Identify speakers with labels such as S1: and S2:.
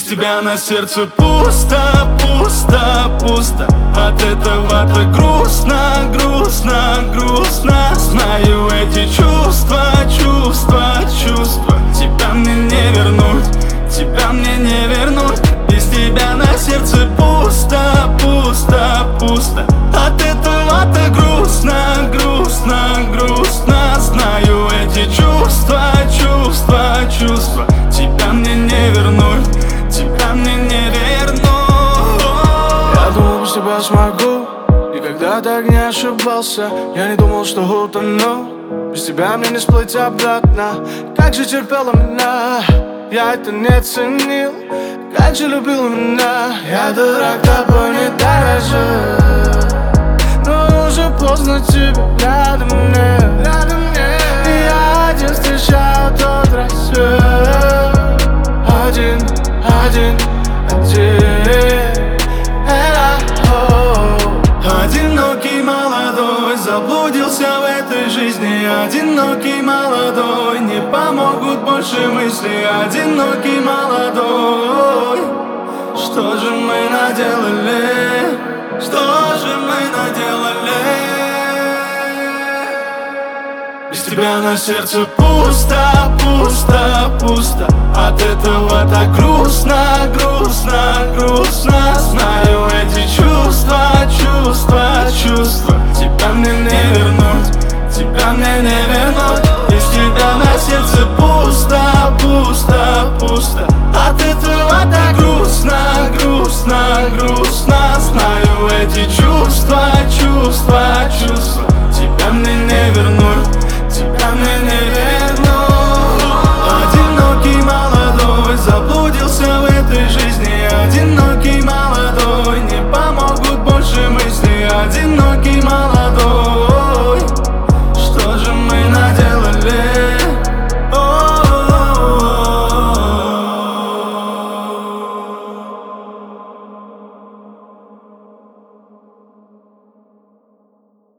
S1: тебя на сердце пусто, пусто, пусто. От этого так грустно, грустно, грустно. Знаю эти чувства, чувства, чувства. Тебя мне не вернуть, тебя мне не вернуть. Без тебя на сердце пусто, пусто, пусто. От этого так грустно, грустно, грустно. Знаю эти чувства, чувства, чувства. Тебя мне не вернуть, тебя мне не вернуть.
S2: Я думал, без тебя смогу, никогда так не ошибался. Я не думал, что утону, без тебя мне не всплыть обратно. Как же терпела меня, я это не ценил. Как же любил меня, я дурак, тобой не дорожил. Но уже поздно, тебе рядом нет, рядом нет. И я один встречаю тот рассвет. Один, один, один.
S1: Одинокий молодой заблудился в этой жизни. Одинокий молодой, не помогут больше мысли. Одинокий молодой, что же мы наделали? Что же мы наделали? Без тебя на сердце пусто, пусто, пусто. От этого так грустно, грустно, грустно. Знаю эти чувства, чувства, чувства. Тебя мне не вернуть, тебя мне не вернуть. Без тебя на сердце пусто, пусто, пусто. От этого так грустно, грустно, грустно. Знаю эти чувства, чувства, чувства.